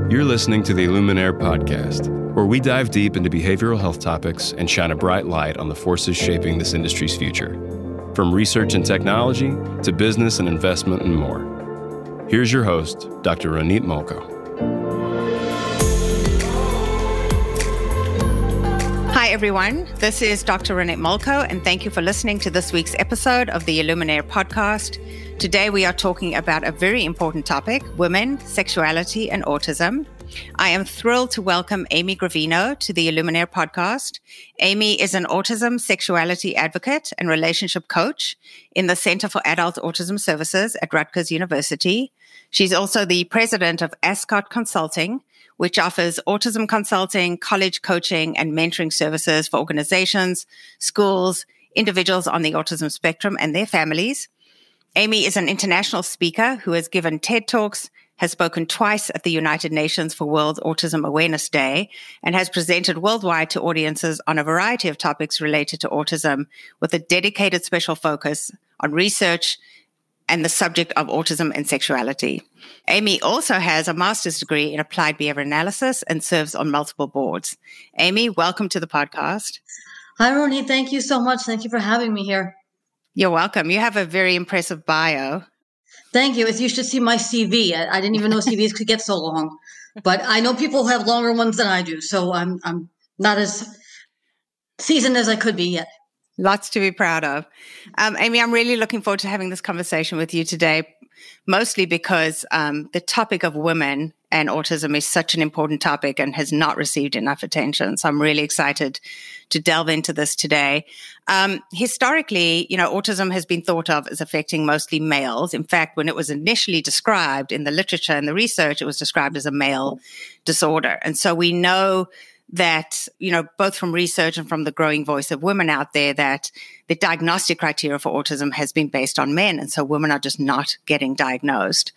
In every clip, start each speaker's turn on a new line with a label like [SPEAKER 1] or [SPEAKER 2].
[SPEAKER 1] You're listening to the Illuminaire podcast, where we dive deep into behavioral health topics and shine a bright light on the forces shaping this industry's future. From research and technology to business and investment and more. Here's your host, Dr. Ronit Molko.
[SPEAKER 2] Hi, everyone. This is Dr. Ronit Molko, and thank you for listening to this week's episode of the Illuminaire podcast. Today, we are talking about a very important topic, women, sexuality, and autism. I am thrilled to welcome Amy Gravino to the Illuminaire podcast. Amy is an autism sexuality advocate and relationship coach in the Center for Adult Autism Services at Rutgers University. She's also the president of Ascot Consulting, which offers autism consulting, college coaching, and mentoring services for organizations, schools, individuals on the autism spectrum, and their families. Amy is an international speaker who has given TED Talks, has spoken twice at the United Nations for World Autism Awareness Day, and has presented worldwide to audiences on a variety of topics related to autism, with a dedicated special focus on research and the subject of autism and sexuality. Amy also has a master's degree in applied behavior analysis and serves on multiple boards. Amy, welcome to the podcast.
[SPEAKER 3] Hi, Ronit. Thank you so much. Thank you for having me here.
[SPEAKER 2] You're welcome. You have a very impressive bio.
[SPEAKER 3] Thank you. You should see my CV. I didn't even know CVs could get so long, but I know people who have longer ones than I do. So I'm not as seasoned as I could be yet.
[SPEAKER 2] Lots to be proud of. Amy, I'm really looking forward to having this conversation with you today, mostly because the topic of women and autism is such an important topic and has not received enough attention. So I'm really excited to delve into this today. Historically, autism has been thought of as affecting mostly males. In fact, when it was initially described in the literature and the research, it was described as a male disorder. And so we know that, both from research and from the growing voice of women out there, that the diagnostic criteria for autism has been based on men. And so women are just not getting diagnosed.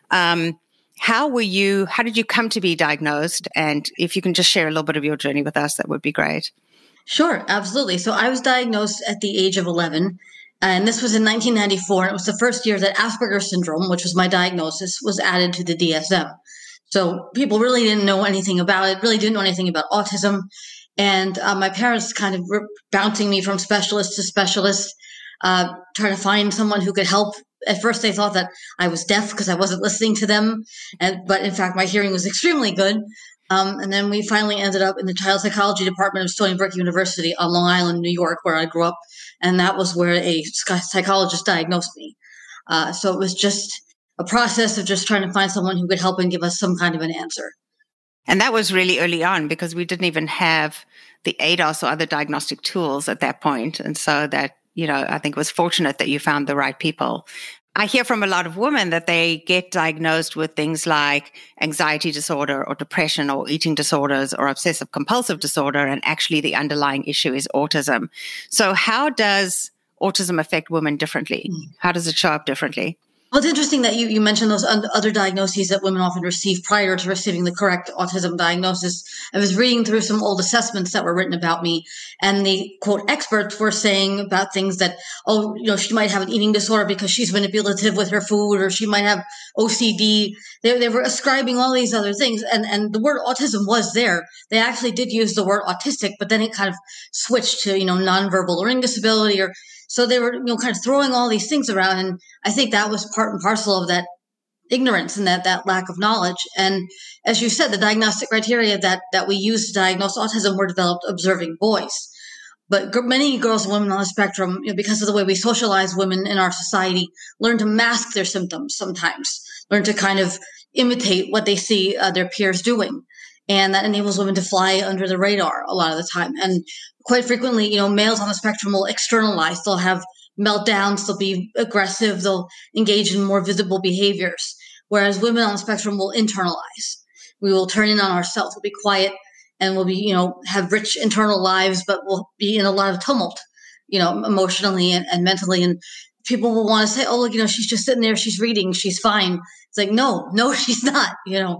[SPEAKER 2] How did you come to be diagnosed? And if you can just share a little bit of your journey with us, that would be great.
[SPEAKER 3] Sure, absolutely. So I was diagnosed at the age of 11, and this was in 1994. And it was the first year that Asperger's syndrome, which was my diagnosis, was added to the DSM. So people really didn't know anything about it, really didn't know anything about autism. And my parents kind of were bouncing me from specialist to specialist, trying to find someone who could help. At first, they thought that I was deaf because I wasn't listening to them. But in fact, my hearing was extremely good. And then we finally ended up in the child psychology department of Stony Brook University on Long Island, New York, where I grew up. And that was where a psychologist diagnosed me. So it was just a process of just trying to find someone who could help and give us some kind of an answer.
[SPEAKER 2] And that was really early on because we didn't even have the ADOS or other diagnostic tools at that point. And so that, I think it was fortunate that you found the right people. I hear from a lot of women that they get diagnosed with things like anxiety disorder or depression or eating disorders or obsessive compulsive disorder. And actually the underlying issue is autism. So how does autism affect women differently? How does it show up differently?
[SPEAKER 3] Well, it's interesting that you mentioned those other diagnoses that women often receive prior to receiving the correct autism diagnosis. I was reading through some old assessments that were written about me, and the, quote, experts were saying about things that, she might have an eating disorder because she's manipulative with her food, or she might have OCD. They were ascribing all these other things, and the word autism was there. They actually did use the word autistic, but then it kind of switched to, nonverbal learning disability or so they were, kind of throwing all these things around. And I think that was part and parcel of that ignorance and that lack of knowledge. And as you said, the diagnostic criteria that we use to diagnose autism were developed observing boys. But many girls and women on the spectrum, because of the way we socialize women in our society, learn to mask their symptoms sometimes, learn to kind of imitate what they see their peers doing. And that enables women to fly under the radar a lot of the time. And quite frequently, males on the spectrum will externalize. They'll have meltdowns. They'll be aggressive. They'll engage in more visible behaviors. Whereas women on the spectrum will internalize. We will turn in on ourselves. We'll be quiet and we'll be, have rich internal lives, but we'll be in a lot of tumult, emotionally and mentally. And people will want to say, oh, look, she's just sitting there. She's reading. She's fine. It's like, no, she's not,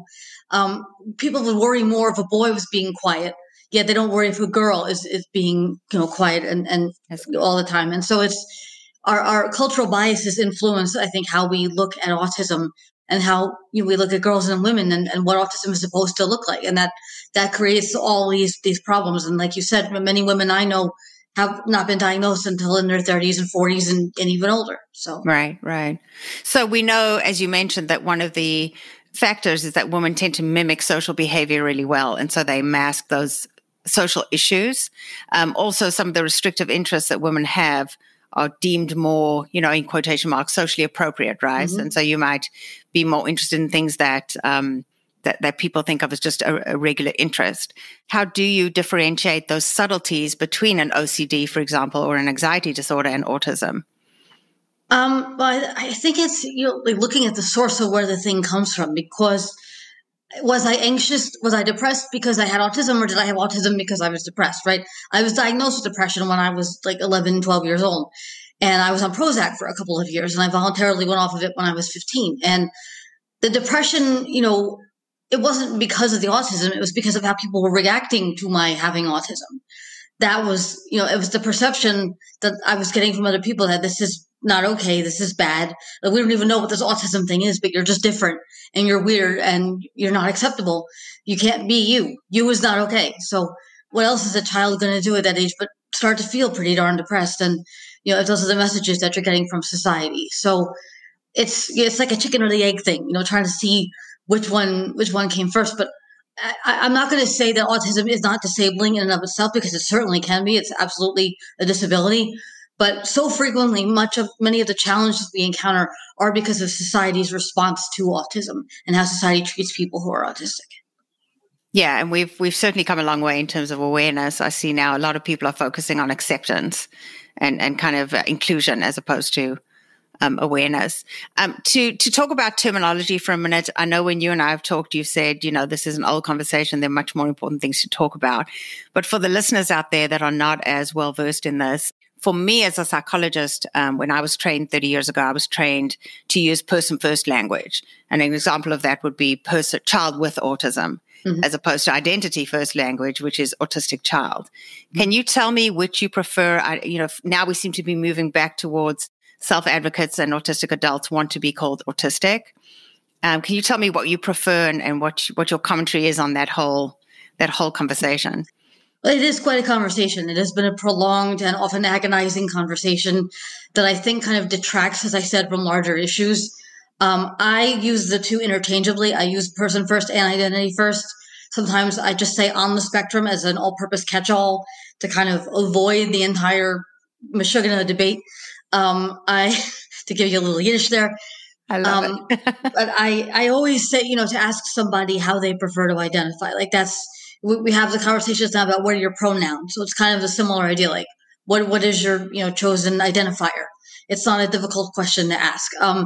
[SPEAKER 3] people would worry more if a boy was being quiet, yet they don't worry if a girl is being, quiet and all the time. And so it's our cultural biases influence, I think, how we look at autism and how we look at girls and women and what autism is supposed to look like. And that creates all these problems. And like you said, many women I know have not been diagnosed until in their 30s and 40s and even older. So
[SPEAKER 2] Right. So we know, as you mentioned, that one of the factors is that women tend to mimic social behavior really well. And so they mask those social issues. Also, some of the restrictive interests that women have are deemed more, in quotation marks, socially appropriate, right? Mm-hmm. And so you might be more interested in things that that people think of as just a regular interest. How do you differentiate those subtleties between an OCD, for example, or an anxiety disorder and autism?
[SPEAKER 3] Well, I think it's like looking at the source of where the thing comes from. Because was I anxious? Was I depressed because I had autism, or did I have autism because I was depressed? Right? I was diagnosed with depression when I was like 11, 12 years old, and I was on Prozac for a couple of years, and I voluntarily went off of it when I was 15. And the depression, it wasn't because of the autism. It was because of how people were reacting to my having autism. That was, it was the perception that I was getting from other people that this is not okay. This is bad. Like, we don't even know what this autism thing is, but you're just different and you're weird and you're not acceptable. You can't be you. You is not okay. So what else is a child going to do at that age but start to feel pretty darn depressed? And, if those are the messages that you're getting from society. So it's like a chicken or the egg thing, trying to see which one came first. But I'm not going to say that autism is not disabling in and of itself, because it certainly can be. It's absolutely a disability. But so frequently, many of the challenges we encounter are because of society's response to autism and how society treats people who are autistic.
[SPEAKER 2] Yeah, and we've certainly come a long way in terms of awareness. I see now a lot of people are focusing on acceptance and kind of inclusion as opposed to awareness. To talk about terminology for a minute, I know when you and I have talked, you've said, this is an old conversation. There are much more important things to talk about. But for the listeners out there that are not as well versed in this, for me as a psychologist, when I was trained 30 years ago, I was trained to use person-first language. And an example of that would be child with autism, mm-hmm. as opposed to identity-first language, which is autistic child. Mm-hmm. Can you tell me which you prefer? Now we seem to be moving back towards self-advocates and autistic adults want to be called autistic. Can you tell me what you prefer and what your commentary is on that whole conversation?
[SPEAKER 3] It is quite a conversation. It has been a prolonged and often agonizing conversation that I think kind of detracts, as I said, from larger issues. I use the two interchangeably. I use person first and identity first. Sometimes I just say on the spectrum as an all-purpose catch-all to kind of avoid the entire Meshuggah debate. To give you a little Yiddish there.
[SPEAKER 2] I love it.
[SPEAKER 3] But I always say, to ask somebody how they prefer to identify. Like we have the conversations now about what are your pronouns. So it's kind of a similar idea. Like what is your, chosen identifier? It's not a difficult question to ask. And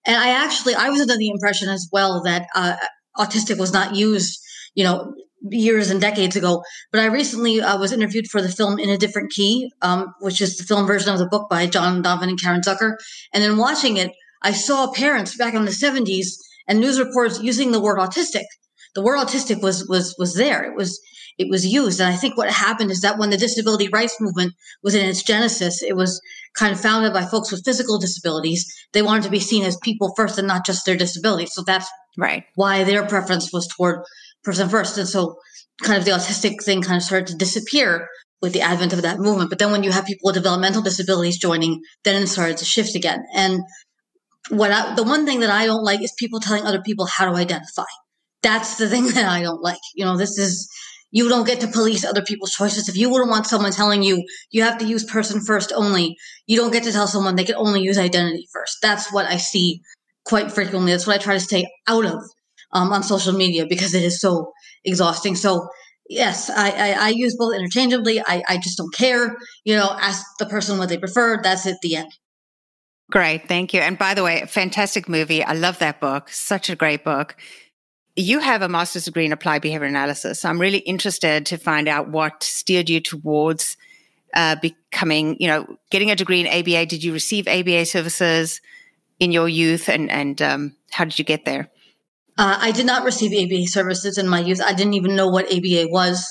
[SPEAKER 3] I was under the impression as well that autistic was not used, years and decades ago. But I recently was interviewed for the film In a Different Key, which is the film version of the book by John Donovan and Karen Zucker. And in watching it, I saw parents back in the 70s and news reports using the word autistic. The word autistic was there. It was used. And I think what happened is that when the disability rights movement was in its genesis, it was kind of founded by folks with physical disabilities. They wanted to be seen as people first and not just their disabilities. So that's
[SPEAKER 2] right.
[SPEAKER 3] Why their preference was toward person first. And so kind of the autistic thing kind of started to disappear with the advent of that movement. But then when you have people with developmental disabilities joining, then it started to shift again. And the one thing that I don't like is people telling other people how to identify. That's the thing that I don't like. You don't get to police other people's choices. If you wouldn't want someone telling you, you have to use person first only, you don't get to tell someone they can only use identity first. That's what I see quite frequently. That's what I try to stay out of on social media, because it is so exhausting. So yes, I use both interchangeably. I just don't care. Ask the person what they prefer. That's it, the end.
[SPEAKER 2] Great. Thank you. And by the way, fantastic movie. I love that book. Such a great book. You have a master's degree in applied behavior analysis. So I'm really interested to find out what steered you towards becoming, getting a degree in ABA. Did you receive ABA services in your youth, and how did you get there?
[SPEAKER 3] I did not receive ABA services in my youth. I didn't even know what ABA was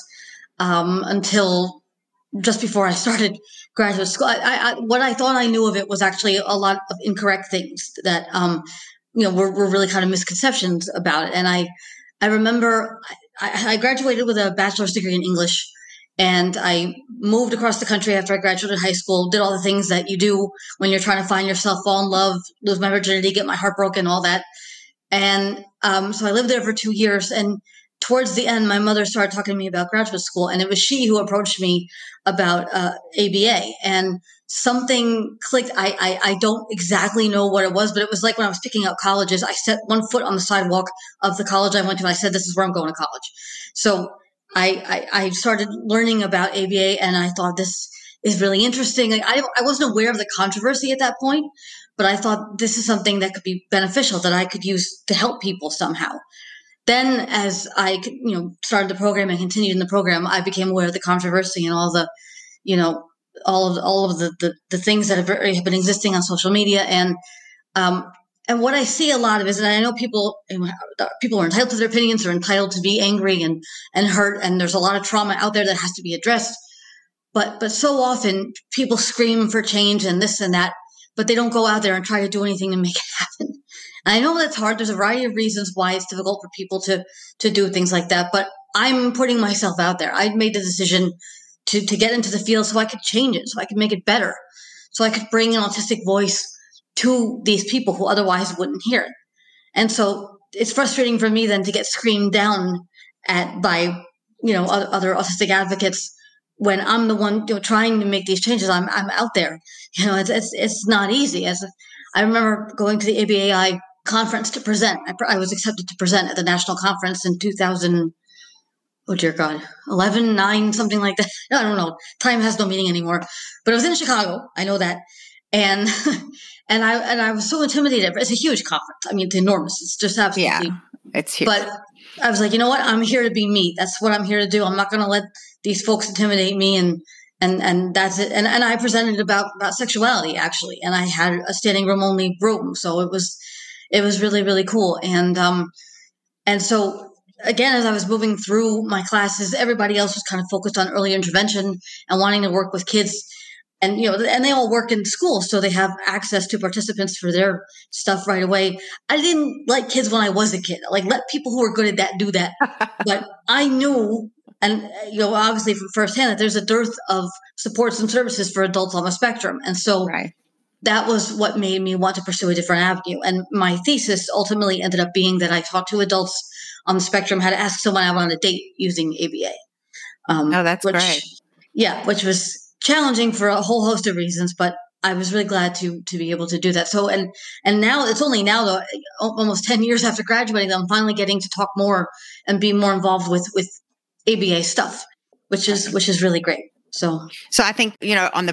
[SPEAKER 3] until just before I started graduate school. What I thought I knew of it was actually a lot of incorrect things that were really kind of misconceptions about it. And I remember I graduated with a bachelor's degree in English, and I moved across the country after I graduated high school, did all the things that you do when you're trying to find yourself, fall in love, lose my virginity, get my heart broken, all that. And so I lived there for 2 years. And towards the end, my mother started talking to me about graduate school, and it was she who approached me about ABA. And something clicked. I don't exactly know what it was, but it was like when I was picking out colleges, I set one foot on the sidewalk of the college I went to, and I said, this is where I'm going to college. So I started learning about ABA, and I thought, this is really interesting. I wasn't aware of the controversy at that point, but I thought this is something that could be beneficial, that I could use to help people somehow. Then as I started the program and continued in the program, I became aware of the controversy and all the, all of the things that have been existing on social media. And what I see a lot of is, and I know people are entitled to their opinions, are entitled to be angry and hurt, and there's a lot of trauma out there that has to be addressed. But so often people scream for change and this and that, but they don't go out there and try to do anything to make it happen. And I know that's hard. There's a variety of reasons why it's difficult for people to do things like that, but I'm putting myself out there. I made the decision to get into the field so I could change it, so I could make it better, so I could bring an autistic voice to these people who otherwise wouldn't hear it. And so it's frustrating for me then to get screamed down at by, other autistic advocates when I'm the one trying to make these changes. I'm out there. It's not easy. As I remember going to the ABAI conference to present. I was accepted to present at the national conference in 2000. Oh dear God, 11, 9, something like that. I don't know. Time has no meaning anymore. But it was in Chicago. I know that. And and I was so intimidated. It's a huge conference. I mean, it's enormous. It's just absolutely.
[SPEAKER 2] Yeah, it's huge.
[SPEAKER 3] But I was like, you know what? I'm here to be me. That's what I'm here to do. I'm not going to let these folks intimidate me. And that's it. And I presented about sexuality actually, and I had a standing room only room, so it was really, really cool. And so again, as I was moving through my classes, everybody else was kind of focused on early intervention and wanting to work with kids. And, and they all work in school, so they have access to participants for their stuff right away. I didn't like kids when I was a kid. Like, let people who are good at that do that. But I knew, and, obviously from firsthand, that there's a dearth of supports and services for adults on the spectrum. And so that was what made me want to pursue a different avenue. And my thesis ultimately ended up being that I taught to adults on the spectrum how to ask someone out on a date using ABA.
[SPEAKER 2] That's great.
[SPEAKER 3] Yeah, which was challenging for a whole host of reasons, but I was really glad to be able to do that. So, and now it's only now though, almost 10 years after graduating, that I'm finally getting to talk more and be more involved with ABA stuff, which is really great. So
[SPEAKER 2] I think, you're on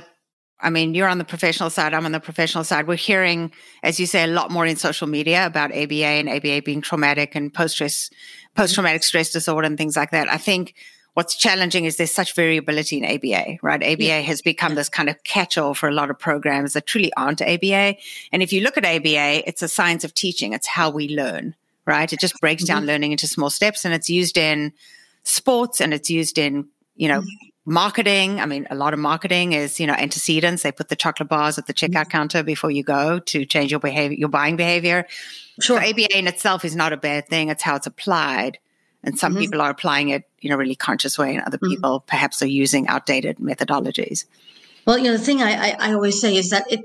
[SPEAKER 2] the professional side, I'm on the professional side. We're hearing, as you say, a lot more in social media about ABA and ABA being traumatic and post-traumatic stress disorder and things like that. I think what's challenging is there's such variability in ABA, right? ABA has become this kind of catch-all for a lot of programs that truly aren't ABA. And if you look at ABA, it's a science of teaching. It's how we learn, right? It just breaks down learning into small steps, and it's used in sports and it's used in, marketing. I mean, a lot of marketing is, antecedents. They put the chocolate bars at the checkout counter before you go to change your behavior, your buying behavior. Sure. So ABA in itself is not a bad thing. It's how it's applied. And some people are applying it in a really conscious way, and other people perhaps are using outdated methodologies.
[SPEAKER 3] Well, the thing I always say is that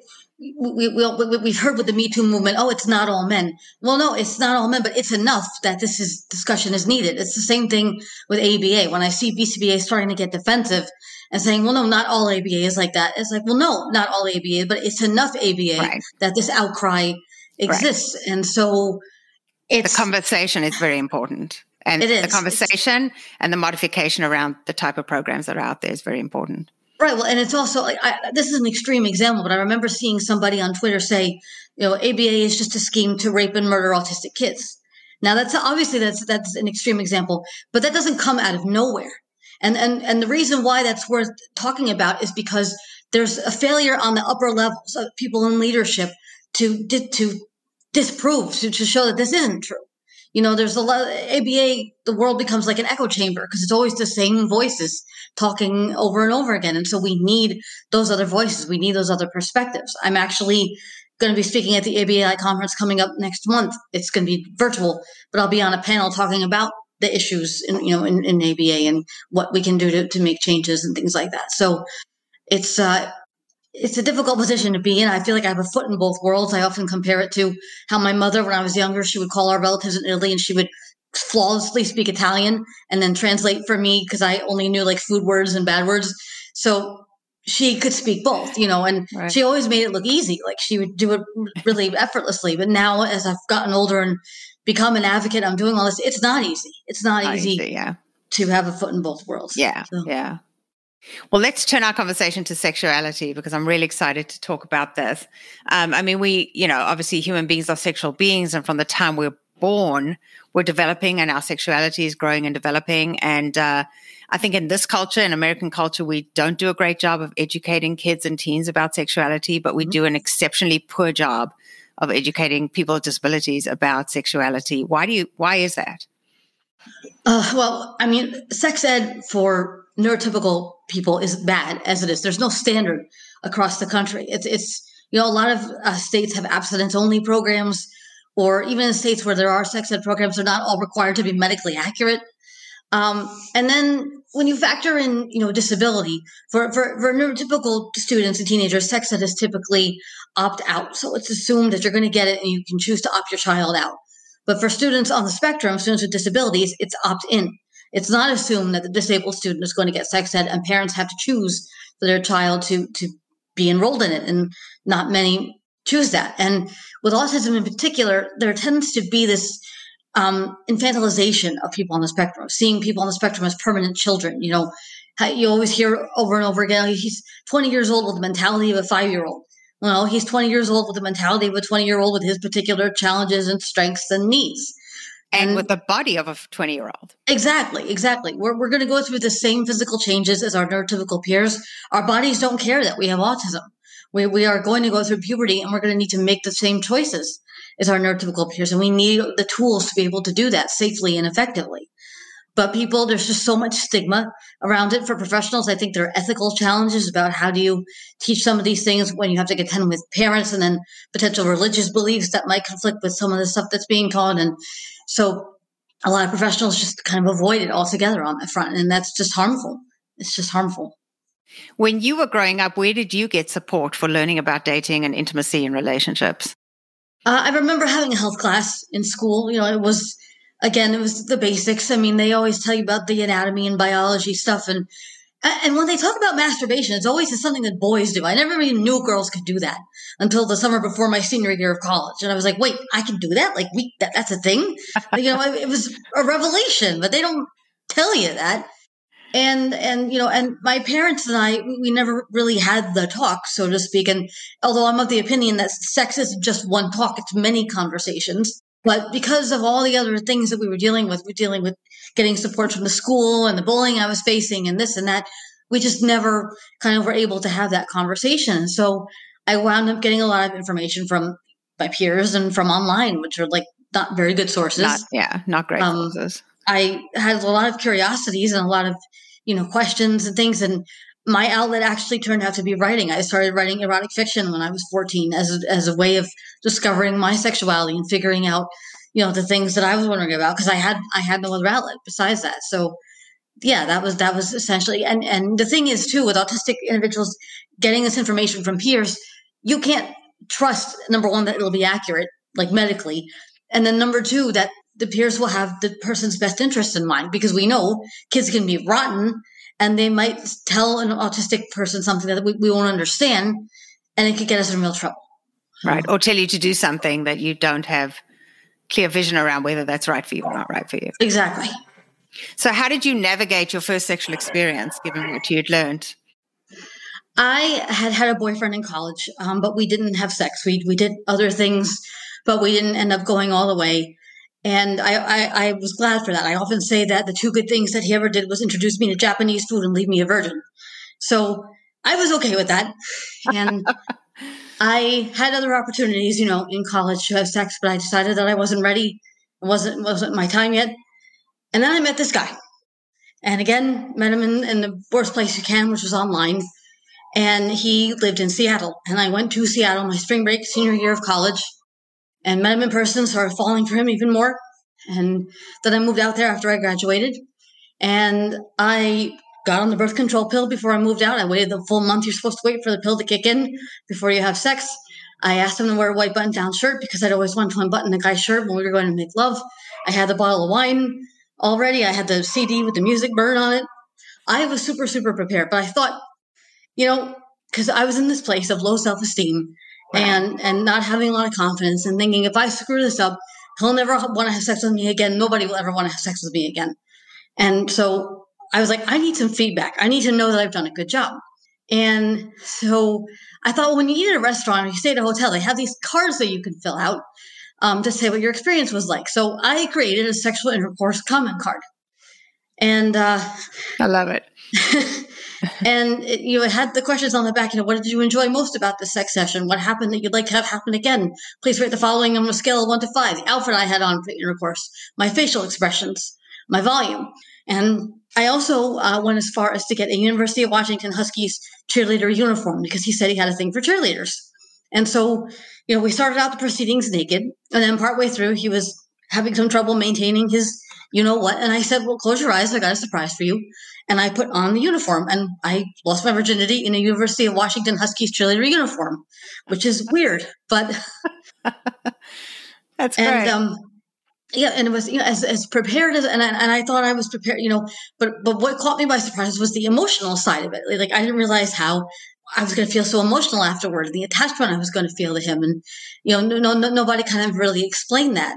[SPEAKER 3] we've heard with the Me Too movement, it's not all men. Well, no, it's not all men, but it's enough that discussion is needed. It's the same thing with ABA. When I see BCBA starting to get defensive and saying, well, no, not all ABA is like that. It's like, well, no, not all ABA, but it's enough ABA that this outcry exists. Right. And so the
[SPEAKER 2] conversation is very important. And the conversation and the modification around the type of programs that are out there is very important.
[SPEAKER 3] Right. Well, and it's also this is an extreme example, but I remember seeing somebody on Twitter say, ABA is just a scheme to rape and murder autistic kids. Now, that's obviously that's an extreme example, but that doesn't come out of nowhere. And the reason why that's worth talking about is because there's a failure on the upper levels of people in leadership to disprove, to show that this isn't true. There's a lot of ABA, the world becomes like an echo chamber because it's always the same voices talking over and over again. And so we need those other voices. We need those other perspectives. I'm actually going to be speaking at the ABAI conference coming up next month. It's going to be virtual, but I'll be on a panel talking about the issues in ABA and what we can do to make changes and things like that. So it's a difficult position to be in. I feel like I have a foot in both worlds. I often compare it to how my mother, when I was younger, she would call our relatives in Italy and she would flawlessly speak Italian and then translate for me because I only knew like food words and bad words. So she could speak both, and right. She always made it look easy. Like she would do it really effortlessly. But now as I've gotten older and become an advocate, I'm doing all this. It's not easy. It's not easy to have a foot in both worlds.
[SPEAKER 2] Yeah. So. Yeah. Well, let's turn our conversation to sexuality because I'm really excited to talk about this. We, obviously human beings are sexual beings, and from the time we're born, we're developing and our sexuality is growing and developing. And I think in this culture, in American culture, we don't do a great job of educating kids and teens about sexuality, but we do an exceptionally poor job of educating people with disabilities about sexuality. Why is that?
[SPEAKER 3] Sex ed for neurotypical people is bad as it is. There's no standard across the country. It's a lot of states have abstinence-only programs, or even in states where there are sex ed programs, they're not all required to be medically accurate. And then when you factor in, disability, for neurotypical students and teenagers, sex ed is typically opt out. So it's assumed that you're going to get it and you can choose to opt your child out. But for students on the spectrum, students with disabilities, it's opt in. It's not assumed that the disabled student is going to get sex ed, and parents have to choose for their child to be enrolled in it. And not many choose that. And with autism in particular, there tends to be this infantilization of people on the spectrum, seeing people on the spectrum as permanent children. You always hear over and over again, he's 20 years old with the mentality of a 5-year-old. Well, he's 20 years old with the mentality of a 20-year-old with his particular challenges and strengths and needs.
[SPEAKER 2] And with the body of a 20-year-old. Exactly.
[SPEAKER 3] We're going to go through the same physical changes as our neurotypical peers. Our bodies don't care that we have autism. We are going to go through puberty, and we're going to need to make the same choices as our neurotypical peers. And we need the tools to be able to do that safely and effectively. But there's just so much stigma around it for professionals. I think there are ethical challenges about how do you teach some of these things when you have to contend with parents and then potential religious beliefs that might conflict with some of the stuff that's being taught. And so a lot of professionals just kind of avoid it altogether on that front. And that's just harmful. It's just harmful.
[SPEAKER 2] When you were growing up, where did you get support for learning about dating and intimacy in relationships?
[SPEAKER 3] I remember having a health class in school. It was the basics. They always tell you about the anatomy and biology stuff. And when they talk about masturbation, it's always something that boys do. I never even knew girls could do that until the summer before my senior year of college. And I was like, wait, I can do that? Like that's a thing? It was a revelation, but they don't tell you that. And my parents and I, we never really had the talk, so to speak. And although I'm of the opinion that sex isn't just one talk, it's many conversations. But because of all the other things that we were dealing with getting support from the school and the bullying I was facing and this and that, we just never kind of were able to have that conversation. So I wound up getting a lot of information from my peers and from online, which are like not very good sources.
[SPEAKER 2] Not great sources.
[SPEAKER 3] I had a lot of curiosities and a lot of, questions and things. And my outlet actually turned out to be writing. I started writing erotic fiction when I was 14 as a way of discovering my sexuality and figuring out, the things that I was wondering about, because I had no other outlet besides that. So yeah, that was essentially, and the thing is too, with autistic individuals getting this information from peers, you can't trust, number one, that it'll be accurate, like medically. And then number two, that the peers will have the person's best interest in mind, because we know kids can be rotten and they might tell an autistic person something that we won't understand, and it could get us in real trouble.
[SPEAKER 2] Right. Or tell you to do something that you don't have clear vision around whether that's right for you or not right for you.
[SPEAKER 3] Exactly.
[SPEAKER 2] So how did you navigate your first sexual experience, given what you had learned?
[SPEAKER 3] I had a boyfriend in college, but we didn't have sex. We did other things, but we didn't end up going all the way. And I was glad for that. I often say that the two good things that he ever did was introduce me to Japanese food and leave me a virgin. So I was okay with that. And I had other opportunities, in college to have sex, but I decided that I wasn't ready. It wasn't my time yet. And then I met this guy. And again, met him in the worst place you can, which was online. And he lived in Seattle. And I went to Seattle my spring break, senior year of college, and met him in person, started falling for him even more. And then I moved out there after I graduated. And I got on the birth control pill before I moved out. I waited the full month you're supposed to wait for the pill to kick in before you have sex. I asked him to wear a white button-down shirt because I'd always wanted to unbutton a guy's shirt when we were going to make love. I had the bottle of wine already. I had the CD with the music burn on it. I was super, super prepared. But I thought, because I was in this place of low self-esteem and not having a lot of confidence and thinking, if I screw this up, he'll never want to have sex with me again. Nobody will ever want to have sex with me again. And so I was like, I need some feedback. I need to know that I've done a good job. And so I thought, well, when you eat at a restaurant or you stay at a hotel, they have these cards that you can fill out to say what your experience was like. So I created a sexual intercourse comment card. And
[SPEAKER 2] I love it.
[SPEAKER 3] And it had the questions on the back. What did you enjoy most about the sex session? What happened that you'd like to have happen again? Please rate the following on a scale of 1 to 5. The outfit I had on for intercourse, my facial expressions, my volume. And I also went as far as to get a University of Washington Huskies cheerleader uniform because he said he had a thing for cheerleaders. And so, we started out the proceedings naked. And then partway through, he was having some trouble maintaining his you-know-what. And I said, well, close your eyes. I got a surprise for you. And I put on the uniform. And I lost my virginity in a University of Washington Huskies cheerleader uniform, which is weird. But
[SPEAKER 2] that's great.
[SPEAKER 3] And, and it was, as prepared as, and I thought I was prepared, but what caught me by surprise was the emotional side of it. Like I didn't realize how I was going to feel so emotional afterward, the attachment I was going to feel to him. And, nobody kind of really explained that.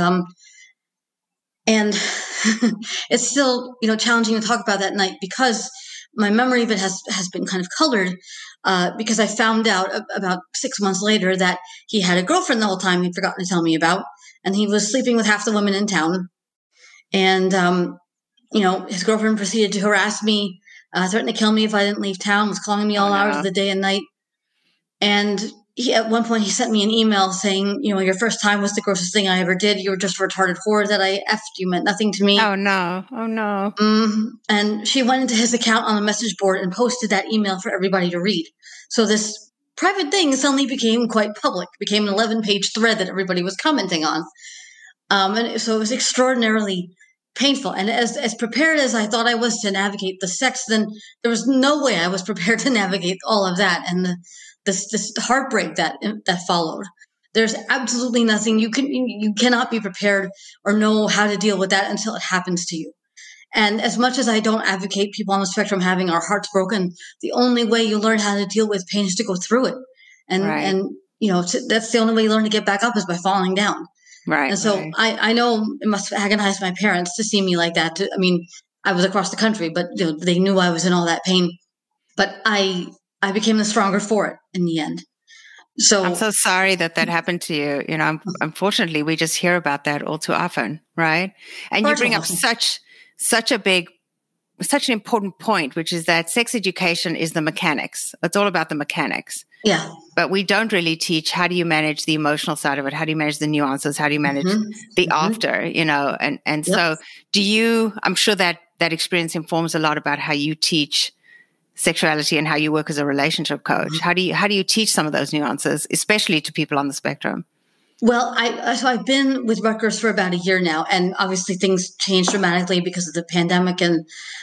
[SPEAKER 3] And it's still, challenging to talk about that night because my memory of it has been kind of colored because I found out about 6 months later that he had a girlfriend the whole time he'd forgotten to tell me about. And he was sleeping with half the women in town. And, his girlfriend proceeded to harass me, threatened to kill me if I didn't leave town, was calling me all hours of the day and night. And at one point, he sent me an email saying, your first time was the grossest thing I ever did. You were just a retarded whore that I effed. You meant nothing to me.
[SPEAKER 2] Oh, no. Oh, no.
[SPEAKER 3] And she went into his account on a message board and posted that email for everybody to read. So this private thing suddenly became quite public, became an 11-page thread that everybody was commenting on. And so it was extraordinarily painful. And as prepared as I thought I was to navigate the sex, then there was no way I was prepared to navigate all of that and this heartbreak that followed. There's absolutely nothing you cannot be prepared or know how to deal with that until it happens to you. And as much as I don't advocate people on the spectrum having our hearts broken, the only way you learn how to deal with pain is to go through it. And that's the only way you learn to get back up is by falling down.
[SPEAKER 2] Right.
[SPEAKER 3] And so I know it must have agonized my parents to see me like that. I was across the country, but they knew I was in all that pain. But I became the stronger for it in the end. So
[SPEAKER 2] I'm so sorry that happened to you. Unfortunately, we just hear about that all too often, right? And you bring up such an important point, which is that sex education is the mechanics. It's all about the mechanics.
[SPEAKER 3] Yeah.
[SPEAKER 2] But we don't really teach how do you manage the emotional side of it? How do you manage the nuances? How do you manage the after, And so I'm sure that experience informs a lot about how you teach sexuality and how you work as a relationship coach. How do you teach some of those nuances, especially to people on the spectrum?
[SPEAKER 3] Well, I've been with Rutgers for about a year now, and obviously things changed dramatically because of the pandemic. And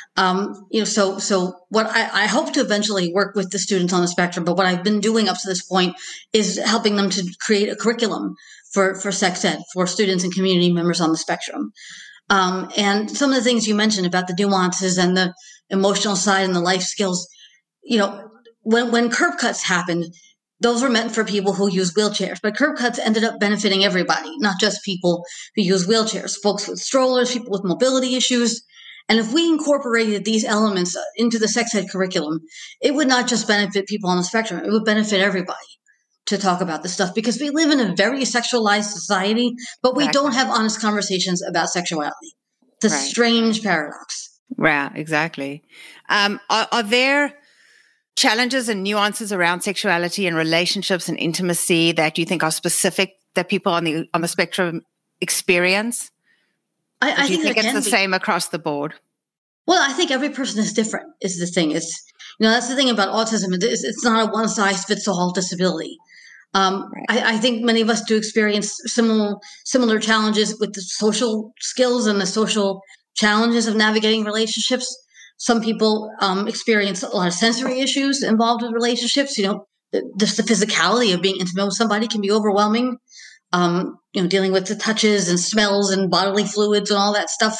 [SPEAKER 3] so what I hope to eventually work with the students on the spectrum, but what I've been doing up to this point is helping them to create a curriculum for sex ed for students and community members on the spectrum. And some of the things you mentioned about the nuances and the emotional side and the life skills, when curb cuts happened, those were meant for people who use wheelchairs, but curb cuts ended up benefiting everybody, not just people who use wheelchairs, folks with strollers, people with mobility issues. And if we incorporated these elements into the sex ed curriculum, it would not just benefit people on the spectrum, it would benefit everybody to talk about this stuff because we live in a very sexualized society, but we don't have honest conversations about sexuality. It's a strange paradox.
[SPEAKER 2] Yeah, exactly. Are there challenges and nuances around sexuality and relationships and intimacy that you think are specific that people on the spectrum experience?
[SPEAKER 3] I
[SPEAKER 2] think it's the same across the board?
[SPEAKER 3] Well, I think every person is different is the thing. That's the thing about autism. It's not a one-size-fits-all disability.
[SPEAKER 2] Right.
[SPEAKER 3] I think many of us do experience similar challenges with the social skills and the social challenges of navigating relationships. Some people experience a lot of sensory issues involved with relationships. Just the physicality of being intimate with somebody can be overwhelming. Dealing with the touches and smells and bodily fluids and all that stuff.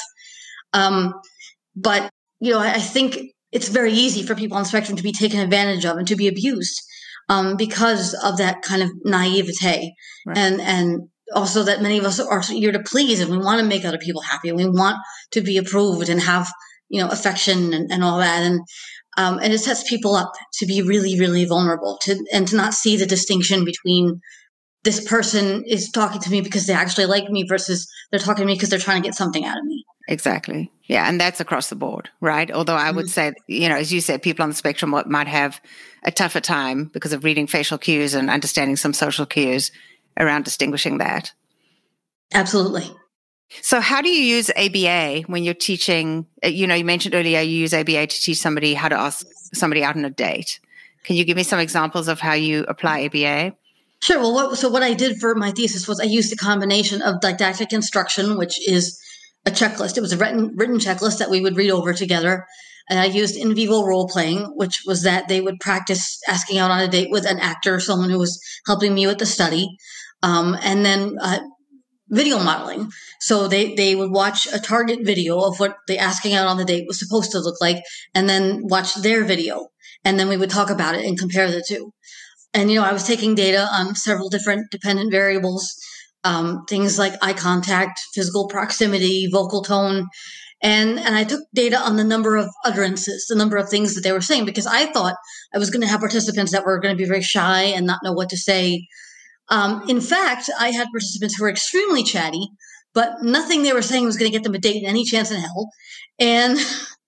[SPEAKER 3] But I think it's very easy for people on the spectrum to be taken advantage of and to be abused because of that kind of naivete.
[SPEAKER 2] Right.
[SPEAKER 3] And also that many of us are here to please, and we want to make other people happy, and we want to be approved and have affection and all that. And it sets people up to be really, really vulnerable and to not see the distinction between this person is talking to me because they actually like me versus they're talking to me because they're trying to get something out of me.
[SPEAKER 2] Exactly. Yeah. And that's across the board, right? Although I would say, as you said, people on the spectrum might have a tougher time because of reading facial cues and understanding some social cues around distinguishing that.
[SPEAKER 3] Absolutely.
[SPEAKER 2] So how do you use ABA when you're teaching? You mentioned earlier you use ABA to teach somebody how to ask somebody out on a date. Can you give me some examples of how you apply ABA?
[SPEAKER 3] Sure. Well, what I did for my thesis was I used a combination of didactic instruction, which is a checklist. It was a written checklist that we would read over together. And I used in vivo role playing, which was that they would practice asking out on a date with an actor, someone who was helping me with the study. And then video modeling. So they would watch a target video of what the asking out on the date was supposed to look like, and then watch their video. And then we would talk about it and compare the two. And, I was taking data on several different dependent variables, things like eye contact, physical proximity, vocal tone. And I took data on the number of utterances, the number of things that they were saying, because I thought I was going to have participants that were going to be very shy and not know what to say. In fact, I had participants who were extremely chatty, but nothing they were saying was going to get them a date in any chance in hell. And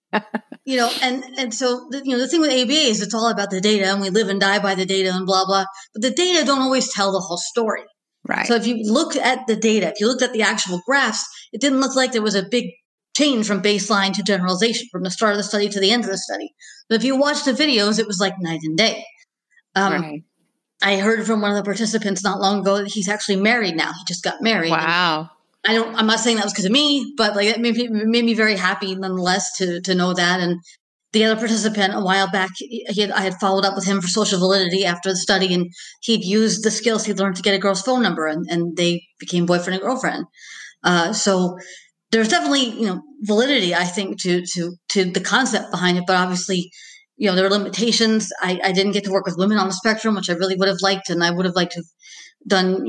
[SPEAKER 3] and so, the thing with ABA is it's all about the data, and we live and die by the data and blah, blah. But the data don't always tell the whole story.
[SPEAKER 2] Right.
[SPEAKER 3] So if you looked at the data, if you looked at the actual graphs, it didn't look like there was a big change from baseline to generalization, from the start of the study to the end of the study. But if you watch the videos, it was like night and day.
[SPEAKER 2] Right.
[SPEAKER 3] I heard from one of the participants not long ago that he's actually married now. He just got married.
[SPEAKER 2] Wow.
[SPEAKER 3] I'm not saying that was because of me, but it made me very happy nonetheless to know that. And the other participant a while back, I had followed up with him for social validity after the study, and he'd used the skills he'd learned to get a girl's phone number, and they became boyfriend and girlfriend. So there's definitely, validity, I think, to the concept behind it. But obviously, there are limitations. I didn't get to work with women on the spectrum, which I really would have liked, and I would have liked to have done,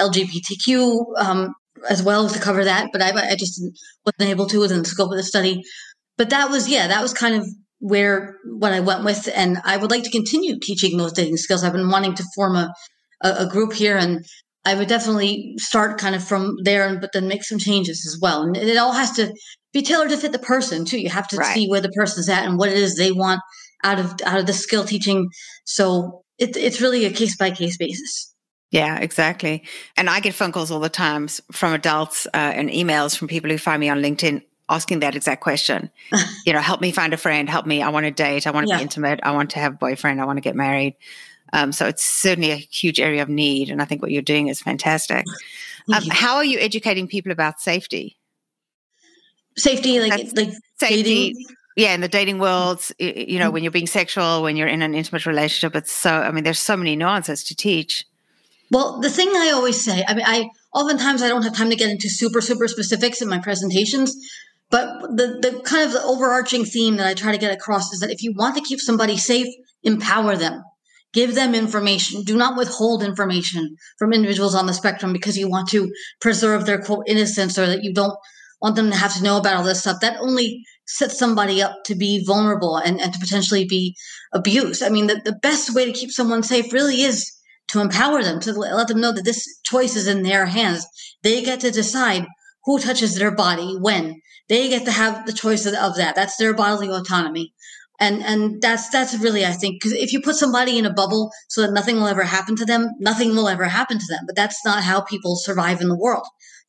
[SPEAKER 3] LGBTQ as well to cover that, but I just wasn't able to within the scope of the study. But that was kind of what I went with, and I would like to continue teaching those dating skills. I've been wanting to form a group here, and I would definitely start kind of from there, but then make some changes as well. And it all has to be tailored to fit the person too. You have to see where the person's at and what it is they want out of the skill teaching. So it's really a case by case basis.
[SPEAKER 2] Yeah, exactly. And I get phone calls all the time from adults and emails from people who find me on LinkedIn asking that exact question. Help me find a friend, help me. I want to date. I want to be intimate. I want to have a boyfriend. I want to get married. So it's certainly a huge area of need. And I think what you're doing is fantastic. How are you educating people about safety?
[SPEAKER 3] Safety, like
[SPEAKER 2] safety.
[SPEAKER 3] Dating?
[SPEAKER 2] Yeah, in the dating world, when you're being sexual, when you're in an intimate relationship, there's so many nuances to teach.
[SPEAKER 3] Well, the thing I always say, oftentimes I don't have time to get into super, super specifics in my presentations, but the kind of the overarching theme that I try to get across is that if you want to keep somebody safe, empower them, give them information. Do not withhold information from individuals on the spectrum because you want to preserve their quote innocence, or that you don't want them to have to know about all this stuff. That only sets somebody up to be vulnerable and to potentially be abused. The best way to keep someone safe really is to empower them, to let them know that this choice is in their hands. They get to decide who touches their body when. They get to have the choice of that. That's their bodily autonomy. And that's really, I think, because if you put somebody in a bubble so that nothing will ever happen to them, nothing will ever happen to them. But that's not how people survive in the world.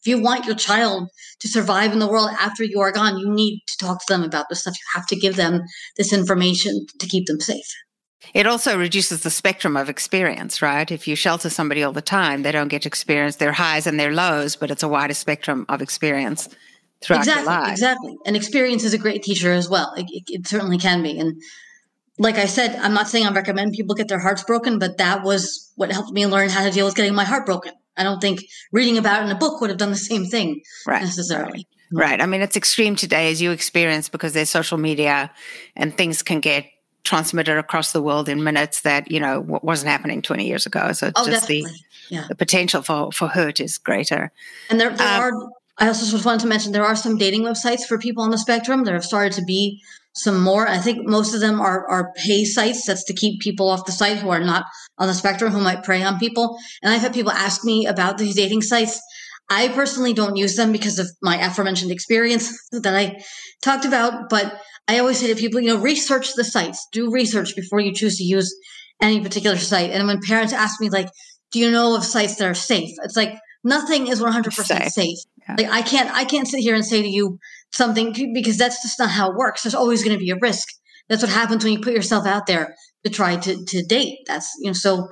[SPEAKER 3] If you want your child to survive in the world after you are gone, you need to talk to them about this stuff. You have to give them this information to keep them safe.
[SPEAKER 2] It also reduces the spectrum of experience, right? If you shelter somebody all the time, they don't get to experience their highs and their lows, but it's a wider spectrum of experience throughout their lives.
[SPEAKER 3] Exactly. And experience is a great teacher as well. It certainly can be. And like I said, I'm not saying I recommend people get their hearts broken, but that was what helped me learn how to deal with getting my heart broken. I don't think reading about it in a book would have done the same thing necessarily.
[SPEAKER 2] Right. I mean, it's extreme today, as you experience, because there's social media and things can get transmitted across the world in minutes that, wasn't happening 20 years ago. So just the potential for hurt is greater.
[SPEAKER 3] And there are, I also just wanted to mention, there are some dating websites for people on the spectrum. There have started to be some more. I think most of them are pay sites. That's to keep people off the site who are not on the spectrum, who might prey on people. And I've had people ask me about these dating sites. I personally don't use them because of my aforementioned experience that I talked about. But I always say to people, research the sites. Do research before you choose to use any particular site. And when parents ask me, like, do you know of sites that are safe? It's like, nothing is 100% safe. Yeah. Like I can't sit here and say to you something, because that's just not how it works. There's always going to be a risk. That's what happens when you put yourself out there to try to date. That's, so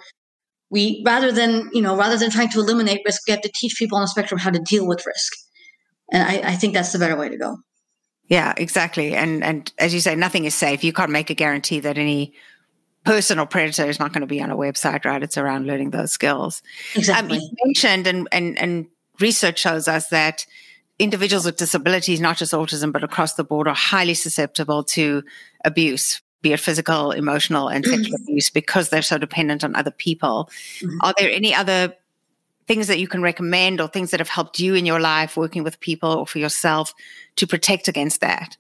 [SPEAKER 3] we, rather than trying to eliminate risk, we have to teach people on the spectrum how to deal with risk. And I think that's the better way to go.
[SPEAKER 2] Yeah, exactly. And as you say, nothing is safe. You can't make a guarantee that any person or predator is not going to be on a website, right? It's around learning those skills.
[SPEAKER 3] Exactly.
[SPEAKER 2] You mentioned, and research shows us that individuals with disabilities, not just autism, but across the board, are highly susceptible to abuse, be it physical, emotional, and sexual abuse, because they're so dependent on other people. Mm-hmm. Are there any other things that you can recommend, or things that have helped you in your life working with people or for yourself to protect against that?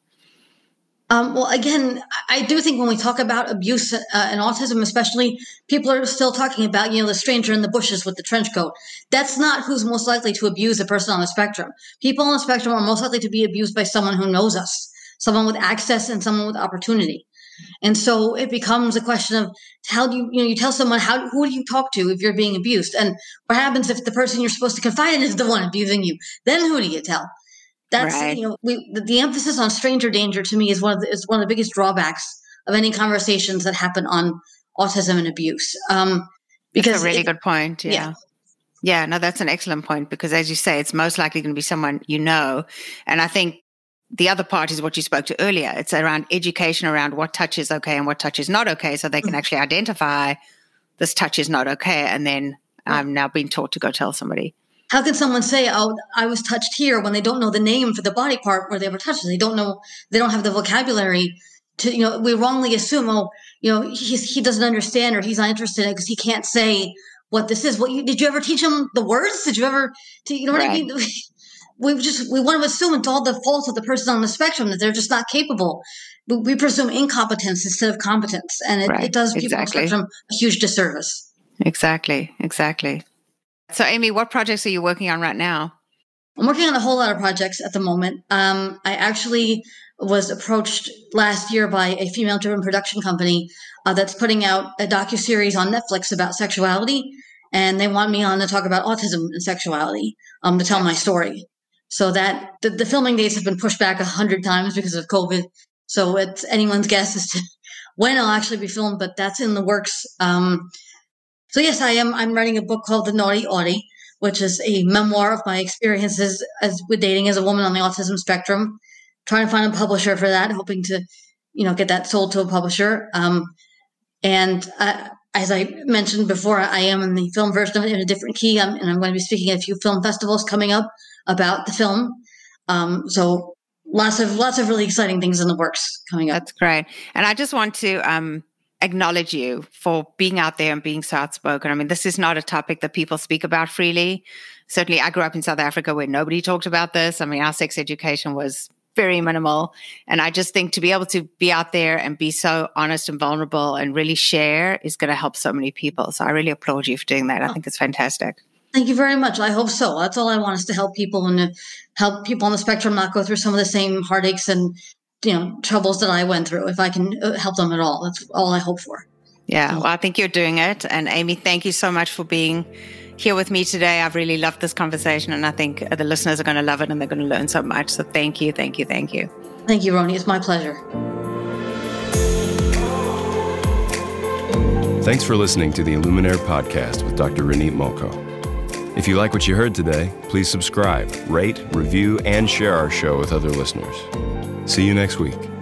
[SPEAKER 3] Well, again, I do think when we talk about abuse and autism, especially, people are still talking about, the stranger in the bushes with the trench coat. That's not who's most likely to abuse a person on the spectrum. People on the spectrum are most likely to be abused by someone who knows us, someone with access and someone with opportunity. And so it becomes a question of how do you tell someone, who do you talk to if you're being abused? And what happens if the person you're supposed to confide in is the one abusing you? Then who do you tell? That's right. The emphasis on stranger danger to me is one of the biggest drawbacks of any conversations that happen on autism and abuse. Because
[SPEAKER 2] that's a really good point. Yeah. No, that's an excellent point, because as you say, it's most likely going to be someone you know. And I think the other part is what you spoke to earlier. It's around education around what touch is okay and what touch is not okay, so they can actually identify this touch is not okay. And then I'm now being taught to go tell somebody.
[SPEAKER 3] How can someone say, "Oh, I was touched here," when they don't know the name for the body part where they were touched? They don't know. They don't have the vocabulary to. We wrongly assume, he doesn't understand, or he's not interested in it because he can't say what this is. Did you ever teach him the words? Did you ever? What I mean? We want to assume it's all the fault of the person on the spectrum, that they're just not capable. We presume incompetence instead of competence, and it does people on the spectrum a huge disservice.
[SPEAKER 2] Exactly. So, Amy, what projects are you working on right now?
[SPEAKER 3] I'm working on a whole lot of projects at the moment. I actually was approached last year by a female-driven production company that's putting out a docuseries on Netflix about sexuality, and they want me on to talk about autism and sexuality, to tell my story. So that the filming dates have been pushed back 100 times because of COVID. So it's anyone's guess as to when I'll actually be filmed, but that's in the works. So yes, I'm writing a book called The Naughty Audie, which is a memoir of my experiences with dating as a woman on the autism spectrum. Trying to find a publisher for that, hoping to, get that sold to a publisher. And as I mentioned before, I am in the film version of it in a different key, and I'm going to be speaking at a few film festivals coming up about the film. So lots of really exciting things in the works coming up.
[SPEAKER 2] That's great. And I just want to acknowledge you for being out there and being so outspoken. I mean, this is not a topic that people speak about freely. Certainly, I grew up in South Africa where nobody talked about this. I mean, our sex education was very minimal. And I just think to be able to be out there and be so honest and vulnerable and really share is going to help so many people. So I really applaud you for doing that. I think it's fantastic.
[SPEAKER 3] Thank you very much. I hope so. That's all I want, is to help people and to help people on the spectrum not go through some of the same heartaches and troubles that I went through. If I can help them at all, that's all I hope for.
[SPEAKER 2] Yeah, well, I think you're doing it. And Amy, thank you so much for being here with me today. I've really loved this conversation, and I think the listeners are going to love it and they're going to learn so much. So thank you, thank you, thank you.
[SPEAKER 3] Thank you, Roni. It's my pleasure.
[SPEAKER 1] Thanks for listening to the Illuminaire podcast with Dr. Ronit Molko. If you like what you heard today, please subscribe, rate, review, and share our show with other listeners. See you next week.